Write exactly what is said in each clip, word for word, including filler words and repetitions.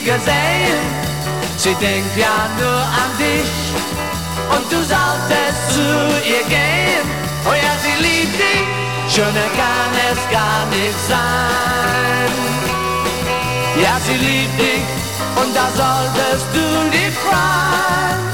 gesehen. Sie denkt ja nur an dich und du solltest zu ihr gehen. Oh ja, sie liebt dich, schöner kann es gar nicht sein. Ja, sie liebt dich und da solltest du dich freuen.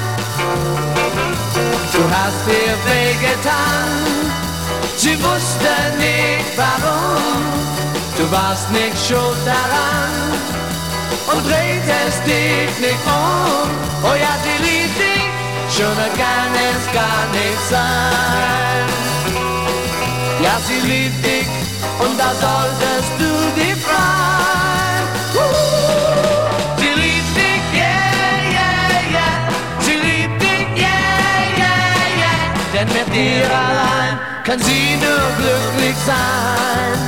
Du hast ihr wehgetan, sie wusste nicht warum. Du warst nicht schuld daran und drehst dich nicht um. Oh ja, sie liebt dich, schöner kann es gar nicht sein. Ja, sie liebt dich und da solltest du dich freuen. Sie liebt dich, yeah, yeah, yeah. Sie liebt dich, yeah, yeah, yeah. Denn mit dir allein kann sie nur glücklich sein.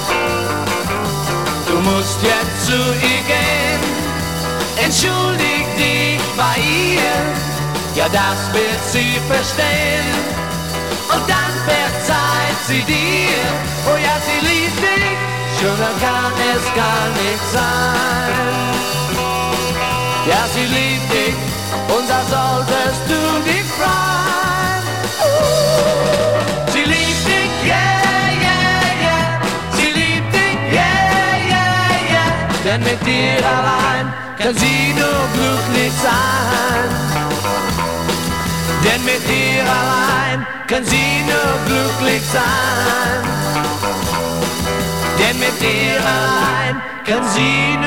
Du musst jetzt zu ihr gehen, entschuldig dich bei ihr. Ja, das wird sie verstehen und dann verzeiht sie dir. Oh ja, sie liebt dich, schöner kann es gar nicht sein. Ja, sie liebt dich und da solltest du dich freuen. Sie liebt dich, yeah, yeah, yeah. Sie liebt dich, yeah, yeah, yeah. Denn mit dir allein kann sie nur glücklich sein. Denn mit dir allein kann sie nur glücklich sein. Denn mit dir allein kann sie